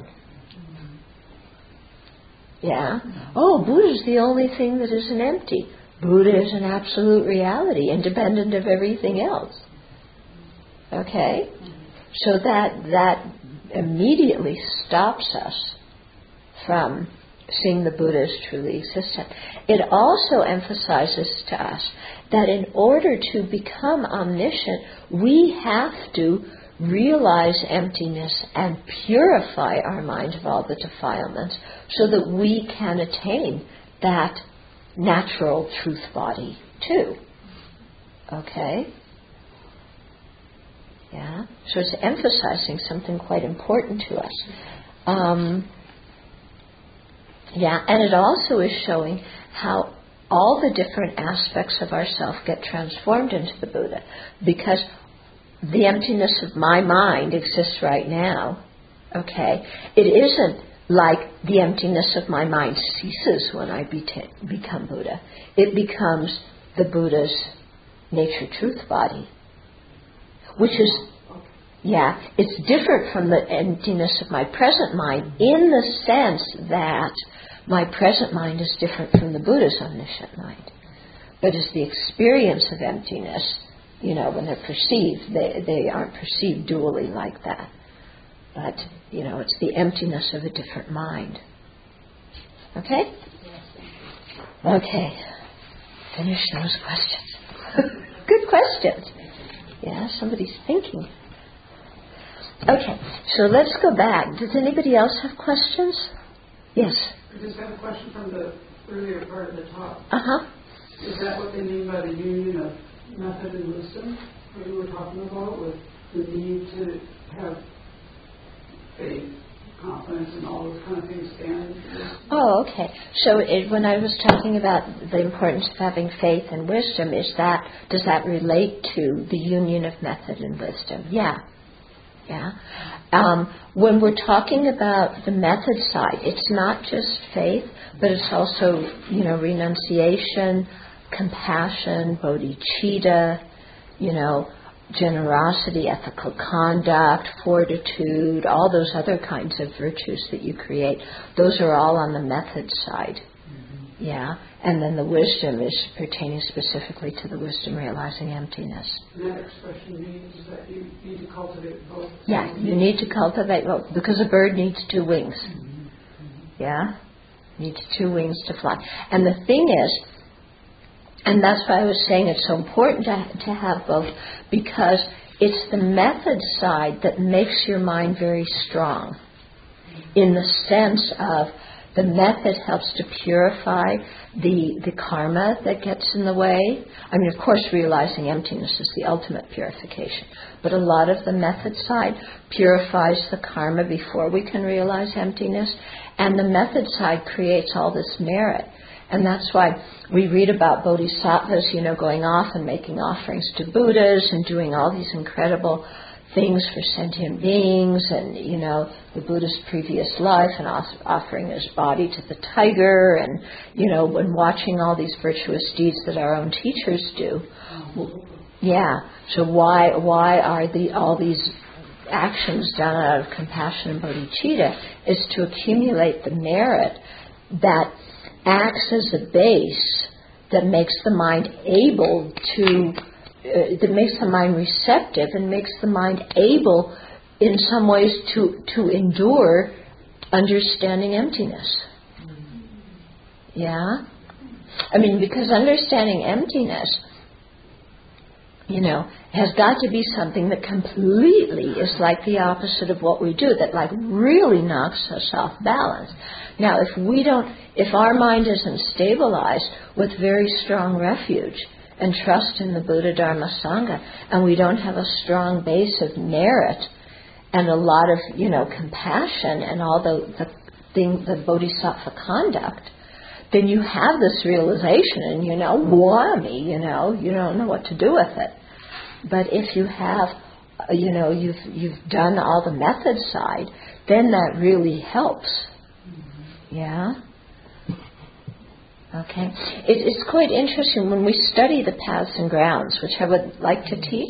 Yeah? Oh, Buddha is the only thing that isn't empty. Buddha is an absolute reality, independent of everything else. Okay? So that immediately stops us from seeing the Buddha as truly existent. It also emphasizes to us that in order to become omniscient, we have to realize emptiness and purify our mind of all the defilements so that we can attain that natural truth body too. Okay? Yeah? So it's emphasizing something quite important to us. And it also is showing how all the different aspects of ourself get transformed into the Buddha, because the emptiness of my mind exists right now. Okay? It isn't like the emptiness of my mind ceases when I become Buddha. It becomes the Buddha's nature truth body, which is, it's different from the emptiness of my present mind in the sense that my present mind is different from the Buddha's omniscient mind. But as the experience of emptiness, when they're perceived, they aren't perceived dually like that. But, it's the emptiness of a different mind. Okay? Okay. Finish those questions. Good questions. Yeah, somebody's thinking. Okay, so let's go back. Does anybody else have questions? Yes. I just have a question from the earlier part of the talk. Uh-huh. Is that what they mean by the union of method and wisdom that you were talking about, with the need to have faith, confidence, and all those kind of things stand? Oh, okay. So when I was talking about the importance of having faith and wisdom, does that relate to the union of method and wisdom? Yeah. When we're talking about the method side, it's not just faith, but it's also, renunciation, compassion, bodhicitta, generosity, ethical conduct, fortitude, all those other kinds of virtues that you create. Those are all on the method side. Yeah. And then the wisdom is pertaining specifically to the wisdom realizing emptiness. And that expression means that you need to cultivate both. Yeah, you need to cultivate both, because a bird needs two wings. Yeah? Needs two wings to fly. And the thing is, and that's why I was saying it's so important to have both, because it's the method side that makes your mind very strong, in the sense of the method helps to purify the karma that gets in the way. I mean, of course, realizing emptiness is the ultimate purification. But a lot of the method side purifies the karma before we can realize emptiness. And the method side creates all this merit. And that's why we read about bodhisattvas, going off and making offerings to Buddhas and doing all these incredible things for sentient beings, and, the Buddha's previous life, and offering his body to the tiger, and, when watching all these virtuous deeds that our own teachers do. Yeah. So why are all these actions done out of compassion and bodhicitta is to accumulate the merit that acts as a base that makes the mind able to, that makes the mind receptive and makes the mind able in some ways to endure understanding emptiness. Yeah? I mean, because understanding emptiness, has got to be something that completely is like the opposite of what we do, that like really knocks us off balance. Now, if our mind isn't stabilized with very strong refuge and trust in the Buddha, Dharma, Sangha, and we don't have a strong base of merit and a lot of, compassion and all the bodhisattva conduct, then you have this realization and you don't know what to do with it. But if you have, you've done all the method side, then that really helps. Yeah? Okay. It's quite interesting when we study the paths and grounds, which I would like to teach.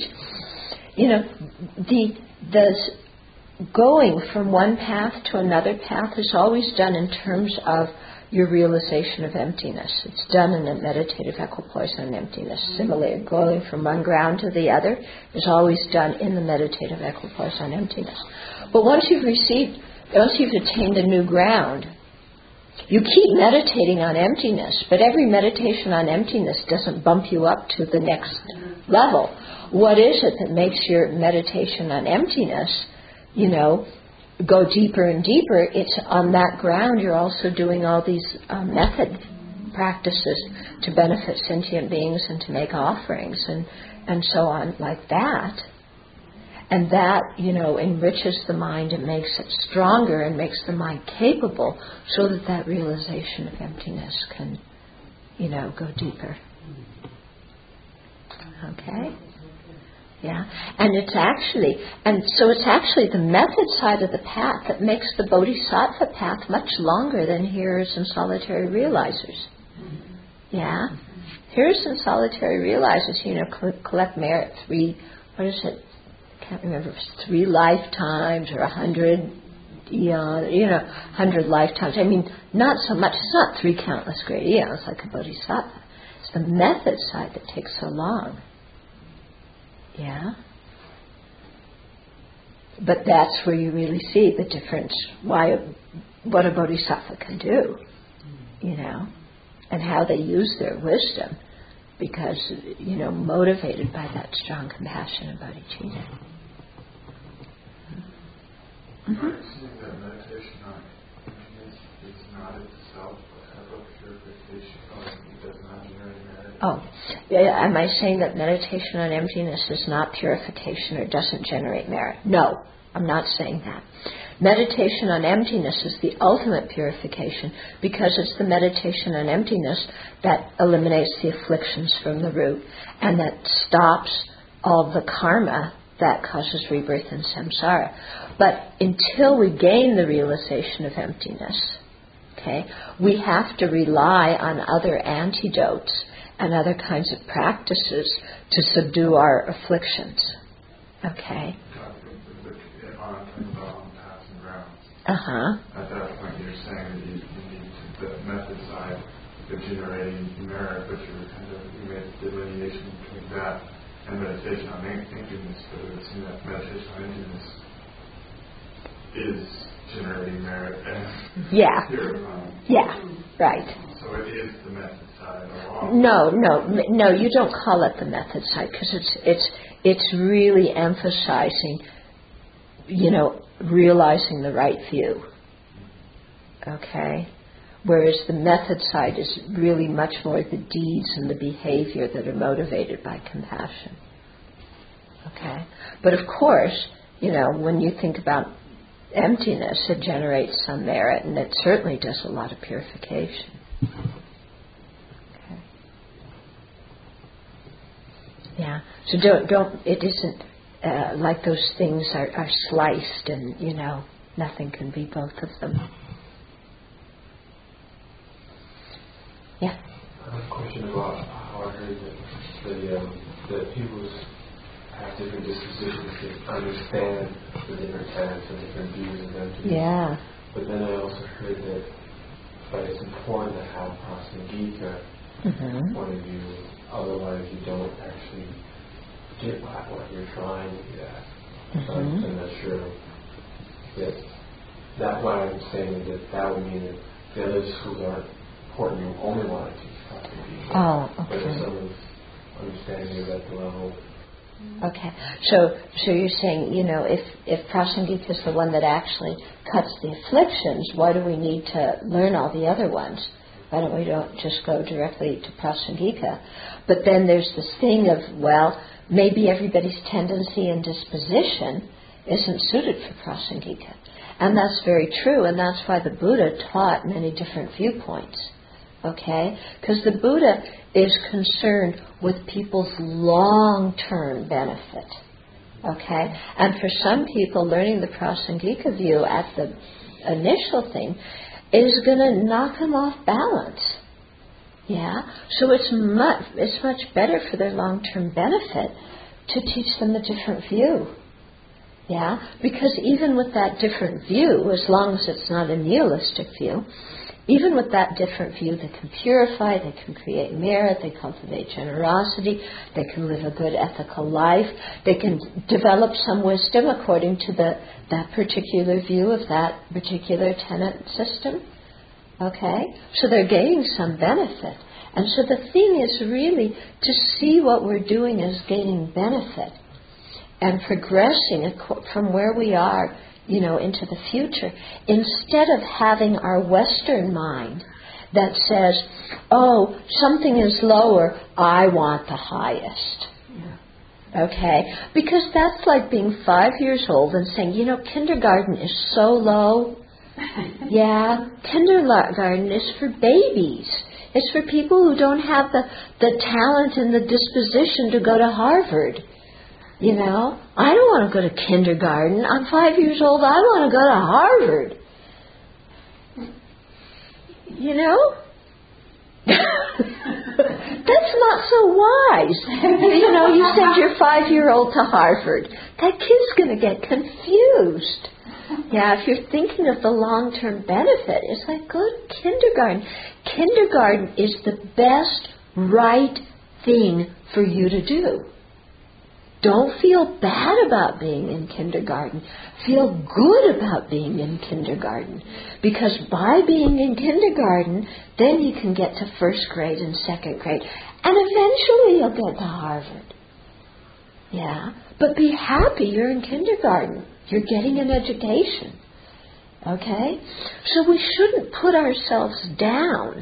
The going from one path to another path is always done in terms of your realization of emptiness. It's done in a meditative equipoise on emptiness. Similarly, going from one ground to the other is always done in the meditative equipoise on emptiness. But once you've attained a new ground, you keep meditating on emptiness, but every meditation on emptiness doesn't bump you up to the next level. What is it that makes your meditation on emptiness, go deeper and deeper? It's on that ground you're also doing all these method practices to benefit sentient beings and to make offerings and so on like that. And that, enriches the mind and makes it stronger and makes the mind capable so that realization of emptiness can, go deeper. Okay? Yeah, and it's actually the method side of the path that makes the bodhisattva path much longer than hearers and solitary realizers. Yeah, hearers and solitary realizers, collect merit 3 lifetimes or 100, 100 lifetimes. I mean, not so much. It's not 3 countless great eons like a bodhisattva. It's the method side that takes so long. Yeah? But that's where you really see the difference, what a bodhisattva can do, and how they use their wisdom because, motivated by that strong compassion and bodhicitta. Mm-hmm. Seeing that meditation on emptiness is not itself a type of purification, it does not generate merit. Oh, yeah, am I saying that meditation on emptiness is not purification or doesn't generate merit? No, I'm not saying that. Meditation on emptiness is the ultimate purification because it's the meditation on emptiness that eliminates the afflictions from the root and that stops all the karma that causes rebirth in samsara. But until we gain the realization of emptiness, we have to rely on other antidotes and other kinds of practices to subdue our afflictions. Okay? At that point, you're saying that you need the method side of generating merit, but you made a delineation between that and meditation on emptiness, but it would seem that meditation on emptiness is generating merit and right. So it is the method side along. No, you don't call it the method side because it's really emphasizing, realizing the right view. Okay? Whereas the method side is really much more the deeds and the behavior that are motivated by compassion. Okay? But of course, when you think about emptiness, it generates some merit, and it certainly does a lot of purification. Okay. Yeah. So don't. It isn't like those things are sliced, and nothing can be both of them. Yeah. I have a question about how I heard that people have different dispositions to understand the different paths and different views of emptiness. Yeah. But then I also heard that it's important to have prasangika point of view. Otherwise, you don't actually get what you're trying to get at. I'm not sure that what I'm saying is that would mean that the other schools aren't important. You only want to teach Prasangika. Oh, okay. But if someone's understanding is at the level. Okay. So you're saying, if Prasangika is the one that actually cuts the afflictions, why do we need to learn all the other ones? Why don't we just go directly to Prasangika? But then there's this thing of, well, maybe everybody's tendency and disposition isn't suited for Prasangika. And that's very true, and that's why the Buddha taught many different viewpoints. Okay? Because the Buddha is concerned with people's long-term benefit. Okay? And for some people, learning the Prasangika view at the initial thing is going to knock them off balance. Yeah? So it's much better for their long-term benefit to teach them a different view. Yeah? Because even with that different view, as long as it's not a nihilistic view, even with that different view, they can purify, they can create merit, they cultivate generosity, they can live a good ethical life, they can develop some wisdom according to that particular view of that particular tenet system. Okay? So they're gaining some benefit. And so the thing is really to see what we're doing as gaining benefit and progressing from where we are, into the future, instead of having our Western mind that says, oh, something is lower, I want the highest. Yeah. Okay? Because that's like being 5 years old and saying, kindergarten is so low. Yeah, kindergarten is for babies. It's for people who don't have the talent and the disposition to go to Harvard. I don't want to go to kindergarten. I'm 5 years old. I want to go to Harvard. That's not so wise. You send your 5-year-old to Harvard. That kid's going to get confused. Yeah, if you're thinking of the long-term benefit, it's like, go to kindergarten. Kindergarten is the best, right thing for you to do. Don't feel bad about being in kindergarten. Feel good about being in kindergarten. Because by being in kindergarten, then you can get to first grade and second grade. And eventually you'll get to Harvard. Yeah? But be happy you're in kindergarten. You're getting an education. Okay? So we shouldn't put ourselves down.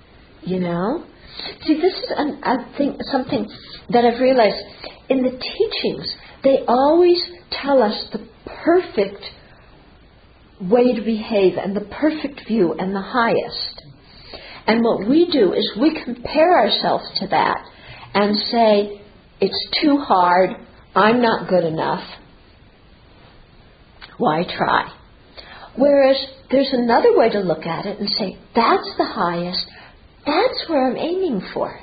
See, this is, I think, something that I've realized. In the teachings, they always tell us the perfect way to behave and the perfect view and the highest. And what we do is we compare ourselves to that and say, it's too hard, I'm not good enough, why try? Whereas there's another way to look at it and say, that's the highest, that's where I'm aiming for.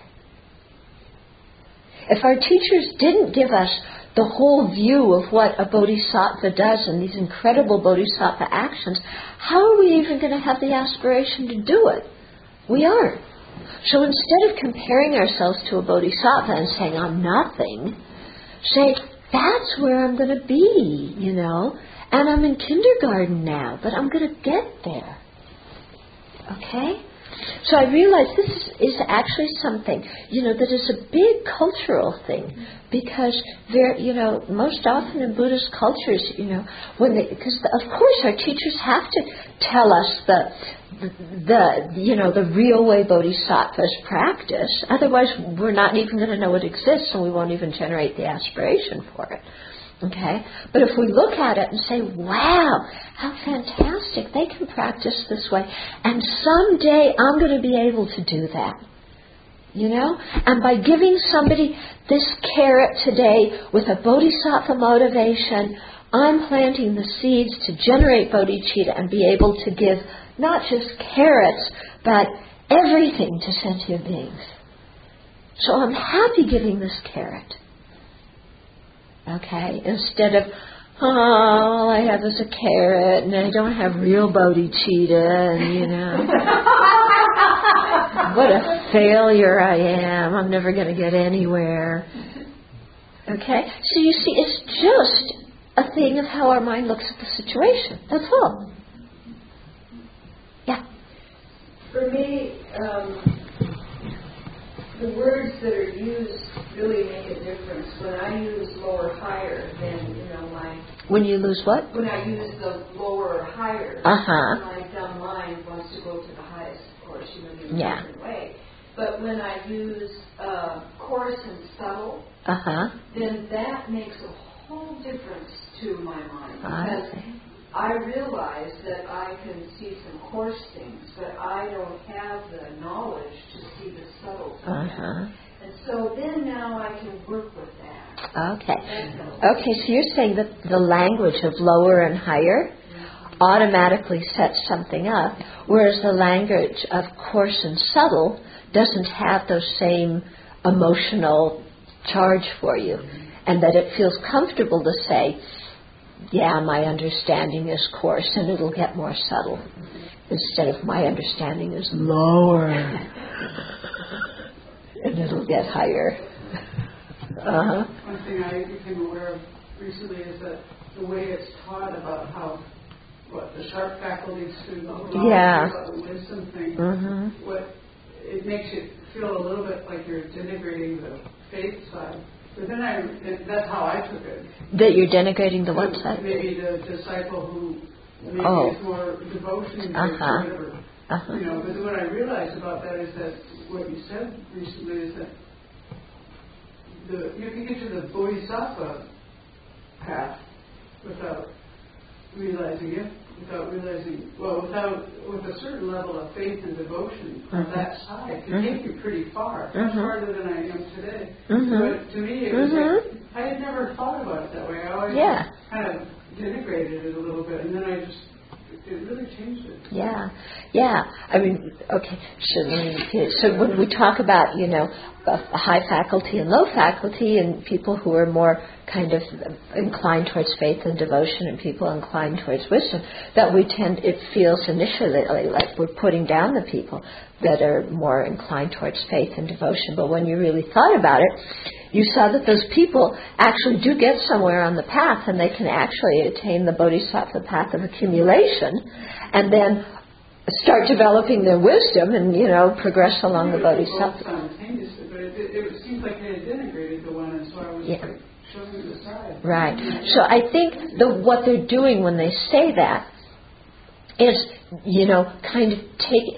If our teachers didn't give us the whole view of what a bodhisattva does and these incredible bodhisattva actions, how are we even going to have the aspiration to do it? We aren't. So instead of comparing ourselves to a bodhisattva and saying, I'm nothing, say, that's where I'm going to be, and I'm in kindergarten now, but I'm going to get there. Okay? So I realize this is actually something, that is a big cultural thing, because most often in Buddhist cultures, because of course our teachers have to tell us the real way bodhisattvas practice. Otherwise, we're not even going to know it exists, and we won't even generate the aspiration for it. Okay? But if we look at it and say, wow, how fantastic, they can practice this way, and someday I'm going to be able to do that. And by giving somebody this carrot today with a bodhisattva motivation, I'm planting the seeds to generate bodhicitta and be able to give not just carrots, but everything to sentient beings. So I'm happy giving this carrot. Okay, instead of, all I have is a carrot and I don't have real bodhicitta, and what a failure I am. I'm never going to get anywhere. Okay? So you see, it's just a thing of how our mind looks at the situation. That's all. Yeah. For me, the words that are used really make a difference. When I use lower higher, then When you lose what? when I use the lower or higher, my dumb mind wants to go to the highest, of course, in a different way. But when I use coarse and subtle, then that makes a whole difference to my mind. Because I realize that I can see some coarse things, but I don't have the knowledge to see the subtle things. And so then now I can work with that. Okay, so you're saying that the language of lower and higher automatically sets something up, whereas the language of coarse and subtle doesn't have those same emotional charge for you, and that it feels comfortable to say, yeah, my understanding is coarse and it'll get more subtle, instead of my understanding is lower and it'll get higher. One thing I became aware of recently is that the way it's taught about how the sharp faculties to about the wisdom thing, it makes you feel a little bit like you're denigrating the faith side. But then that's how I took it. That you're denigrating the what side? Maybe the disciple who maybe is more devotion or whatever. But what I realized about that is that what you said recently is that you can get to the Bodhisattva path without realizing it, with a certain level of faith and devotion on that side can take you pretty far, much farther than I am today. But to me, it was like, I had never thought about it that way. I always kind of denigrated it a little bit, and then it really changed it. Yeah. I mean, okay. So when we talk about, high faculty and low faculty, and people who are more kind of inclined towards faith and devotion, and people inclined towards wisdom, that it feels initially like we're putting down the people that are more inclined towards faith and devotion. But when you really thought about it, you saw that those people actually do get somewhere on the path, and they can actually attain the Bodhisattva path of accumulation, and then start developing their wisdom and, progress along the Bodhisattva. Simultaneously, but it seems like they had denigrated the one, and so I was like showing the side. Right. So I think what they're doing when they say that is, kind of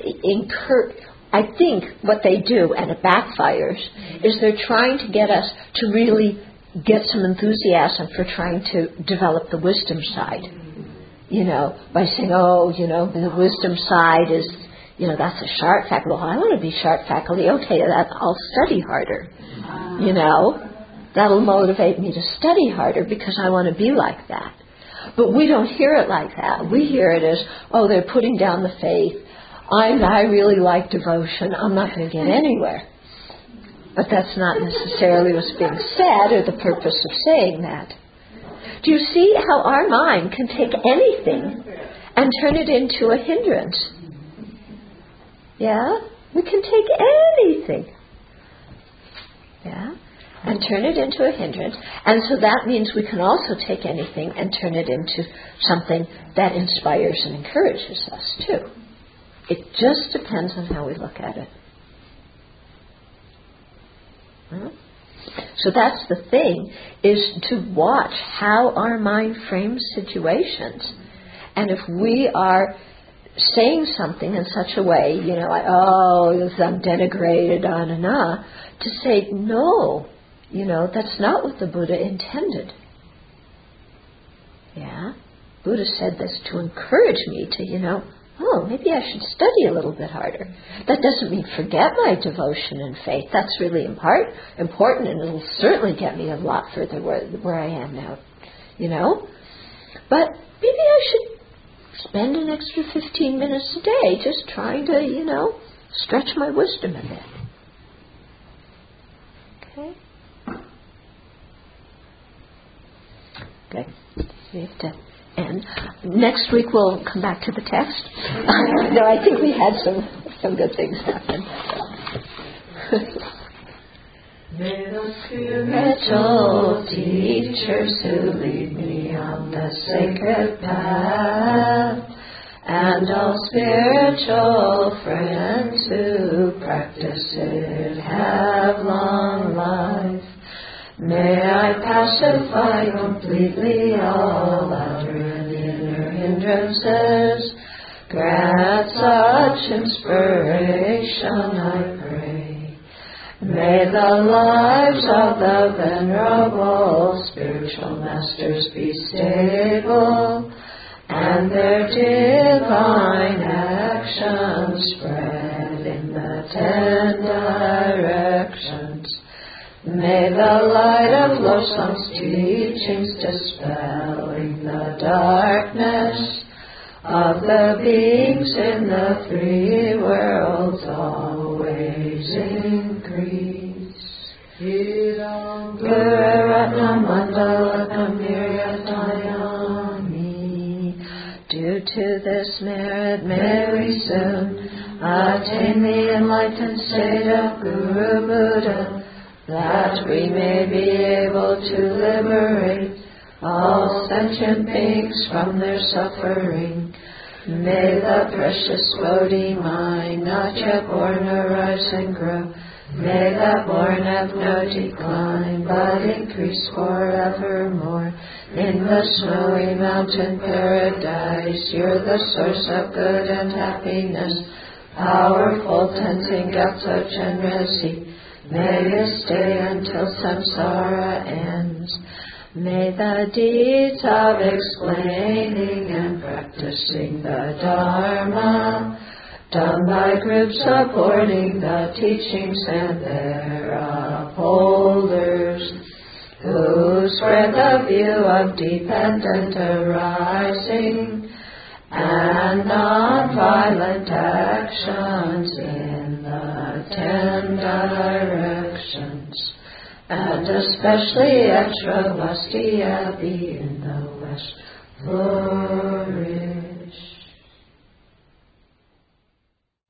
I think what they do, and it backfires, is they're trying to get us to really get some enthusiasm for trying to develop the wisdom side. By saying, the wisdom side is, that's a sharp faculty. Well, I want to be sharp faculty. Okay, I'll study harder. That'll motivate me to study harder because I want to be like that. But we don't hear it like that. We hear it as, they're putting down the faith. I really like devotion. I'm not going to get anywhere. But that's not necessarily what's being said or the purpose of saying that. Do you see how our mind can take anything and turn it into a hindrance? Yeah? We can take anything. Yeah? And turn it into a hindrance. And so that means we can also take anything and turn it into something that inspires and encourages us too. It just depends on how we look at it. So that's the thing, is to watch how our mind frames situations. And if we are saying something in such a way, I'm denigrated, to say, no, that's not what the Buddha intended. Yeah? Buddha said this to encourage me to, maybe I should study a little bit harder. That doesn't mean forget my devotion and faith. That's really important, and it'll certainly get me a lot further where I am now, But maybe I should spend an extra 15 minutes a day just trying to, stretch my wisdom a bit. Okay? Good. We have to end. Next week we'll come back to the text. No, I think we had some good things happen. May the spiritual teachers who lead me on the sacred path, and all spiritual friends who practice it have long life. May I pacify completely all outer and inner hindrances. Grant such inspiration, I pray. May the lives of the venerable spiritual masters be stable, and their divine actions spread in the 10 directions. May the light of Losang's teachings dispelling the darkness of the beings in the 3 worlds always increase. Idam Guru Ratnam Mandalatam Niryatayami. Due to this merit may we soon attain the enlightened state of Guru Buddha, that we may be able to liberate all sentient beings from their suffering. May the precious Bodhi mind not yet born arise and grow. May the born have no decline, but increase forevermore. In the snowy mountain paradise, you're the source of good and happiness, powerful, tensing Gatsa Chenresi. May you stay until samsara ends. May the deeds of explaining and practicing the Dharma, done by groups supporting the teachings and their upholders, who spread the view of dependent arising and non-violent actions in the 10 directions, and especially Extravastia in the West.